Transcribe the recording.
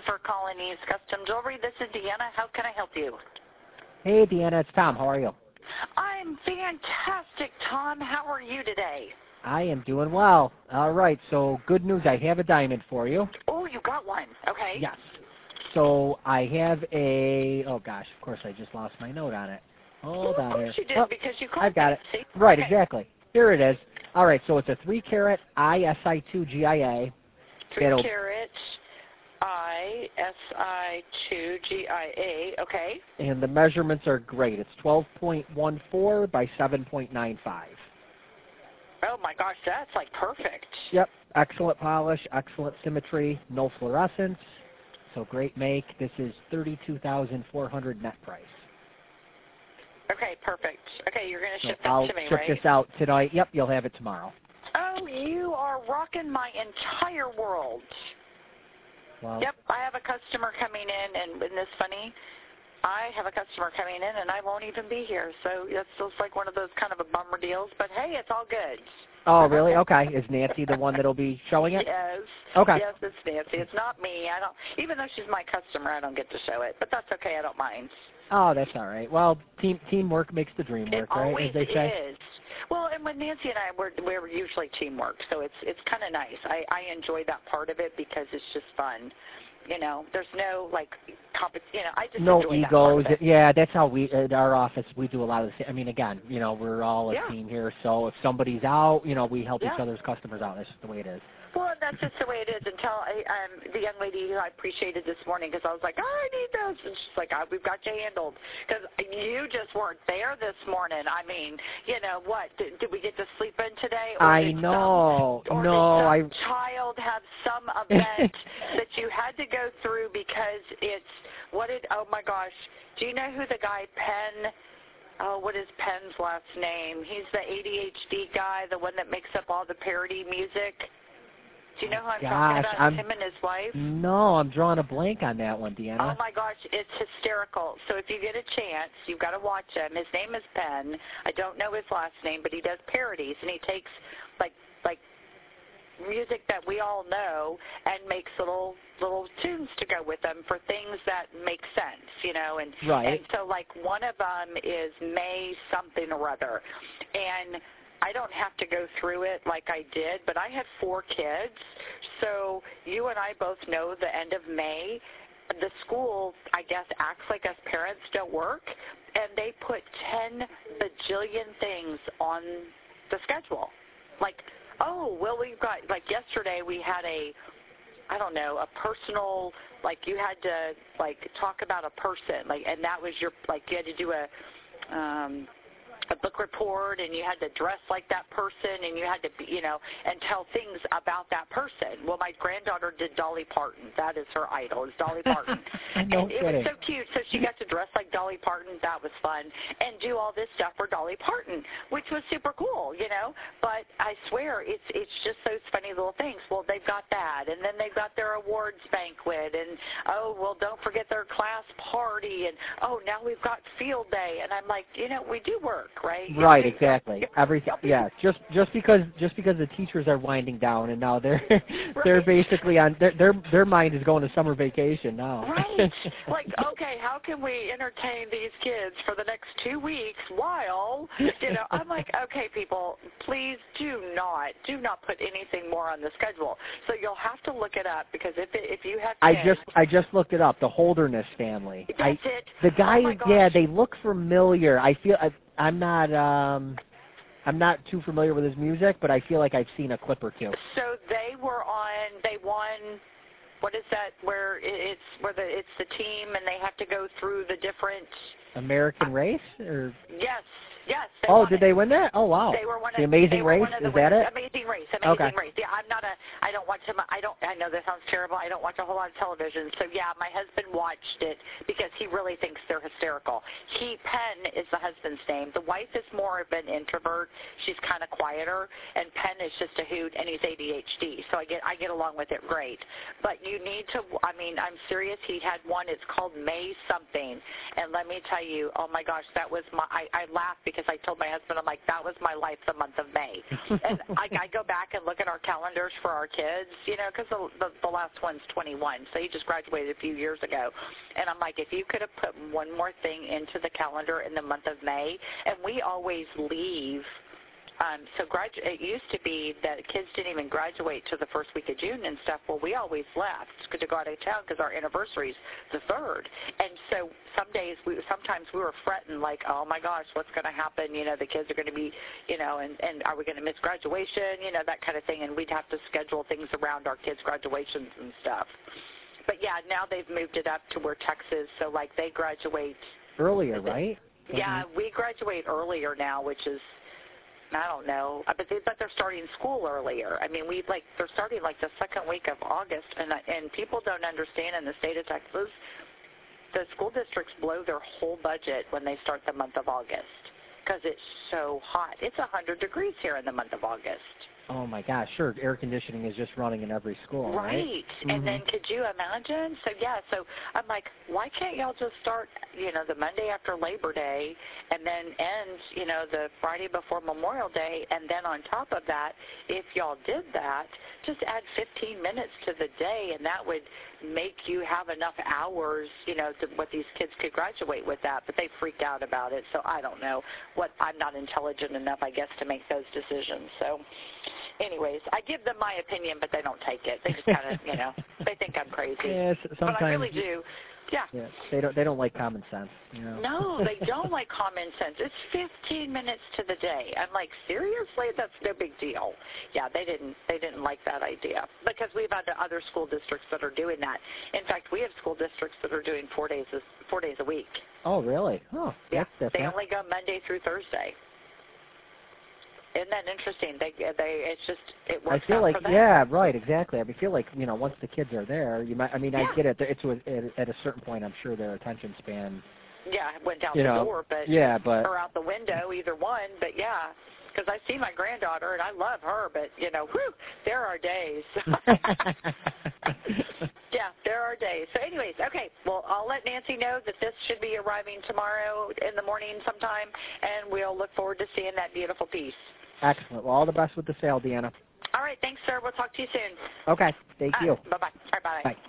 for calling East Custom Jewelry. This is Deanna. How can I help you? Hey, Deanna, it's Tom. How are you? I'm fantastic, Tom. How are you today? I am doing well. All right, so good news. I have a diamond for you. Oh, you got one. Okay. Yes. So I have a, oh gosh, of course I just lost my note on it. Hold on here. Of course you did, because you called I've got me. it. See? Right, Okay. exactly. Here it is. All right, so it's a 3-carat ISI2GIA. 3-carat ISI2GIA. Okay. And the measurements are great. It's 12.14 by 7.95. Oh, my gosh, that's like perfect. Yep, excellent polish, excellent symmetry, no fluorescence. So great make. This is $32,400 net price. Okay, perfect. Okay, you're going to ship I'll that to me, ship right? this out tonight. Yep, you'll have it tomorrow. Oh, you are rocking my entire world. Well, Yep, I have a customer coming in, and isn't this funny? I have a customer coming in, and I won't even be here. So it's just like one of those kind of a bummer deals. But, hey, it's all good. oh, really? Okay. Is Nancy the one that'll be showing it? Yes. Okay. Yes, it's Nancy. It's not me. I don't. Even though she's my customer, I don't get to show it. But that's okay. I don't mind. Oh, that's all right. Well, teamwork makes the dream work, right? Always As they say. is. Well, and when Nancy and I, we're usually teamwork, so it's kind of nice. I enjoy that part of it because it's just fun. You know, there's no like I just no enjoy egos. that part of it. Yeah, that's how we at our office we do a lot of the. I mean, again, we're all a Yeah. team here. So if somebody's out, we help Yeah. each other's customers out. That's just the way it is. Well, that's just the way it is. Until the young lady who I appreciated this morning, because I was like, I need those, and she's like, we've got you handled. Because you just weren't there this morning. I mean, what? Did we get to sleep in today? Or I know. Or no, did some child have some event that you had to go through because oh my gosh, do you know who the guy Penn? Oh, what is Penn's last name? He's the ADHD guy, the one that makes up all the parody music. Do you know who I'm talking about? Him and his wife? No, I'm drawing a blank on that one, Deanna. Oh, my gosh, it's hysterical. So if you get a chance, you've got to watch him. His name is Penn. I don't know his last name, but he does parodies, and he takes, like music that we all know and makes little tunes to go with them for things that make sense, And, right. And so, like, one of them is May something or other. And I don't have to go through it like I did, but I had 4 kids. So you and I both know the end of May, the school, I guess, acts like us parents don't work, and they put 10 bajillion things on the schedule. Like, we've got, like yesterday we had a personal, like you had to, like, talk about a person, like, and that was you had to do a book report, and you had to dress like that person, and you had to be, and tell things about that person. Well, my granddaughter did Dolly Parton. That is her idol, is Dolly Parton. No and it was so cute. So she got to dress like Dolly Parton. That was fun. And do all this stuff for Dolly Parton, which was super cool, But I swear, it's just those funny little things. Well, they've got that, and then they've got their awards banquet, and, don't forget their class party, and, now we've got field day. And I'm like, we do work. Right. Right. Exactly. Everything. Yeah. Just because the teachers are winding down and now they're they're basically on their mind is going to summer vacation now. Right. Like, okay, how can we entertain these kids for the next 2 weeks while I'm like, okay, people, please do not put anything more on the schedule. So you'll have to look it up because if you have kids, I just looked it up. The Holderness family. That's it. The guys. Oh my gosh. Yeah, they look familiar. I feel. I'm not too familiar with his music, but I feel like I've seen a clip or two. So they won, what is that, where it's the team and they have to go through the different... American Race? Or Yes. Did they win that? Oh, wow. They were one of The Amazing Race? Is that it? Amazing Race. Okay. Race. Yeah, I don't watch them. I know that sounds terrible. I don't watch a whole lot of television. So, yeah, my husband watched it because he really thinks they're hysterical. Penn is the husband's name. The wife is more of an introvert. She's kind of quieter, and Penn is just a hoot, and he's ADHD. So I get along with it great. But you need to, I'm serious. He had one. It's called May something. And let me tell you, oh, my gosh, that was I laughed because because I told my husband, I'm like, that was my life the month of May. And I go back and look at our calendars for our kids, you know, because the last one's 21, so he just graduated a few years ago. And I'm like, if you could have put one more thing into the calendar in the month of May, and we always leave. It used to be that kids didn't even graduate till the first week of June and stuff. Well, we always left to go out of town because our anniversary's the 3rd. And so sometimes we were fretting like, oh my gosh, what's going to happen? You know, the kids are going to be, you know, and are we going to miss graduation? You know, that kind of thing. And we'd have to schedule things around our kids' graduations and stuff. But yeah, now they've moved it up to where Texas, so like they graduate earlier, right? Yeah, we graduate earlier now, which is, I don't know, but they're starting school earlier. I mean, they're starting like the second week of August, and people don't understand in the state of Texas, the school districts blow their whole budget when they start the month of August because it's so hot. It's 100 degrees here in the month of August. Oh my gosh, sure. Air conditioning is just running in every school, right? Mm-hmm. And then could you imagine? So I'm like, why can't y'all just start, you know, the Monday after Labor Day and then end, you know, the Friday before Memorial Day, and then on top of that, if y'all did that, just add 15 minutes to the day, and that would make you have enough hours, you know, to what these kids could graduate with that. But they freaked out about it, so I don't know. I'm not intelligent enough, I guess, to make those decisions. So anyways, I give them my opinion, but they don't take it. They just kind of, you know, they think I'm crazy. Yes, sometimes. But I really do. Yeah. They don't like common sense. You know? No, they don't like common sense. It's 15 minutes to the day. I'm like, seriously? That's no big deal. Yeah, they didn't like that idea because we've had other school districts that are doing that. In fact, we have school districts that are doing 4 days a week. Oh, really? Oh, yeah. That's they only go Monday through Thursday. Isn't that interesting? It works I feel out like, for them. yeah, right, exactly. I feel like, you know, once the kids are there, you might. I mean, Yeah. I get it. At a certain point, I'm sure their attention span. Yeah, it went out the door, or out the window, either one. But yeah, because I see my granddaughter and I love her, but you know, whew, there are days. Yeah, there are days. So anyways, okay, well, I'll let Nancy know that this should be arriving tomorrow in the morning sometime, and we'll look forward to seeing that beautiful piece. Excellent. Well, all the best with the sale, Deanna. All right, thanks, sir. We'll talk to you soon. Okay, thank you. Bye-bye. All right, bye. Bye.